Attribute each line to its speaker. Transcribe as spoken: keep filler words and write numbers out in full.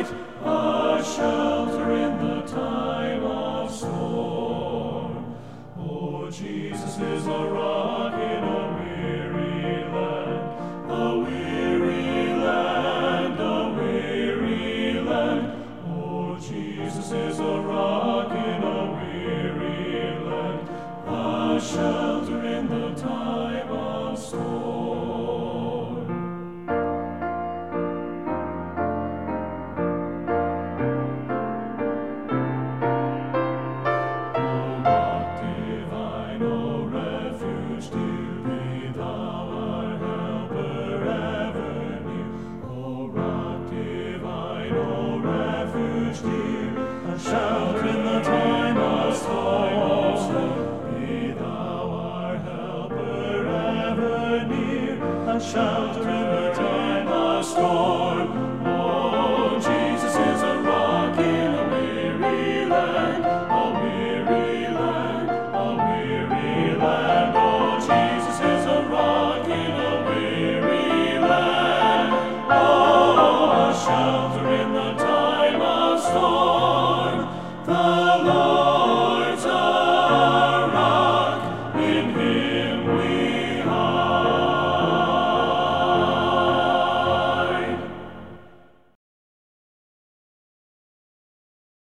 Speaker 1: light, a shelter in the time of storm. Oh, Jesus is a rock in a weary land, a weary land, a weary land. Oh, Jesus is a rock in a weary land, a shelter in the time of storm. O rock divine, O refuge dear, be thou our helper ever near. O rock divine, O refuge dear, a shelter in the time of storm. Be thou our helper ever near, a shelter in